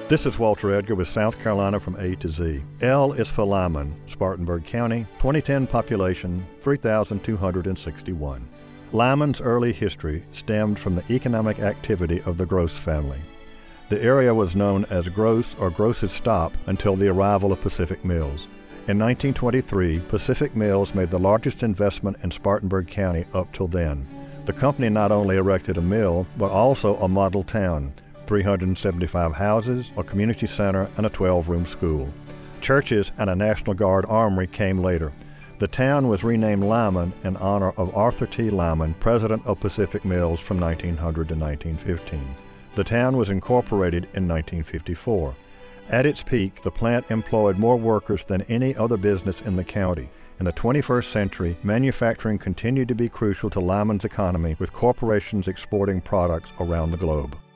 This is Walter Edgar with South Carolina from A to Z. L is for Lyman, Spartanburg County, 2010 population 3,261. Lyman's early history stemmed from the economic activity of the Gross family. The area was known as Gross or Gross's Stop until the arrival of Pacific Mills. In 1923, Pacific Mills made the largest investment in Spartanburg County up till then. The company not only erected a mill, but also a model town, 375 houses, a community center, and a 12-room school. Churches and a National Guard armory came later. The town was renamed Lyman in honor of Arthur T. Lyman, president of Pacific Mills from 1900 to 1915. The town was incorporated in 1954. At its peak, the plant employed more workers than any other business in the county. In the 21st century, manufacturing continued to be crucial to Lyman's economy, with corporations exporting products around the globe.